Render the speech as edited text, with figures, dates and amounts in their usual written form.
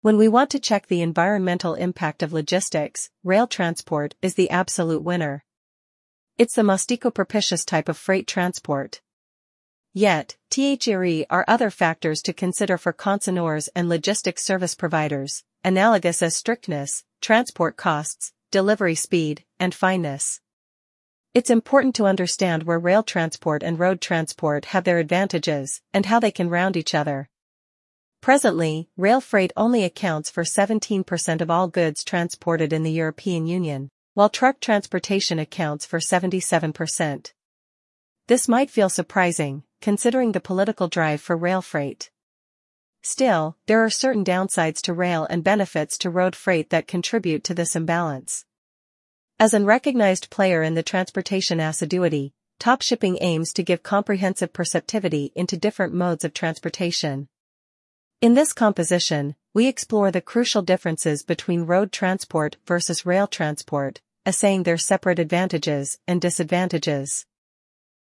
When we want to check the environmental impact of logistics, rail transport is the absolute winner. It's the most eco-propitious type of freight transport. Yet, there are other factors to consider for consignors and logistics service providers, analogous as strictness, transport costs, delivery speed, and fineness. It's important to understand where rail transport and road transport have their advantages, and how they can round each other. Presently, rail freight only accounts for 17% of all goods transported in the European Union, while truck transportation accounts for 77%. This might feel surprising, considering the political drive for rail freight. Still, there are certain downsides to rail and benefits to road freight that contribute to this imbalance. As an recognized player in the transportation assiduity, Top Shipping aims to give comprehensive perceptivity into different modes of transportation. In this composition, we explore the crucial differences between road transport versus rail transport, assaying their separate advantages and disadvantages.